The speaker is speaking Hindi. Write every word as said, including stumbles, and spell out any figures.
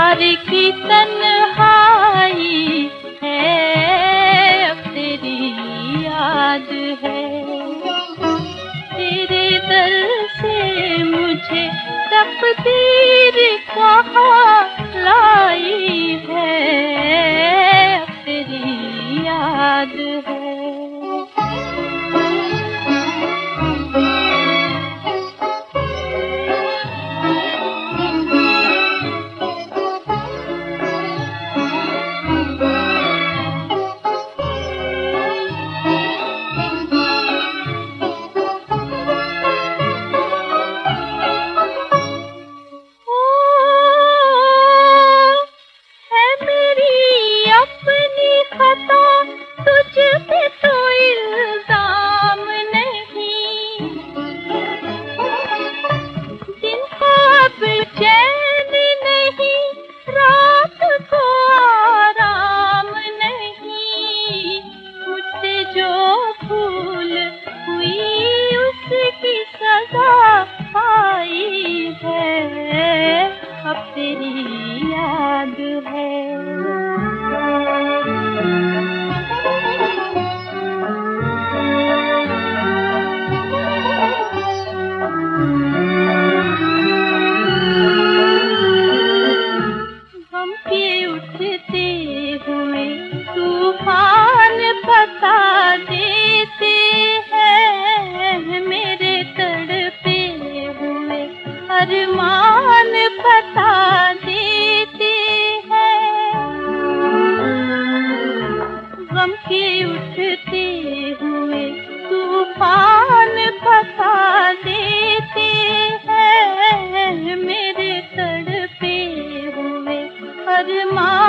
प्यार की तन्हाई है, अब तेरी याद है। तेरे दर से मुझे तकदीर कहाँ लाई है, अब तेरी याद है। अब तेरी याद है। गम के उठते हुए तूफान बता देते हैं, मेरे तड़पे हुए अरमान बता देते हैं। गम के उठते हुए तूफान बता देते हैं, मेरे तड़पे हुए अरमान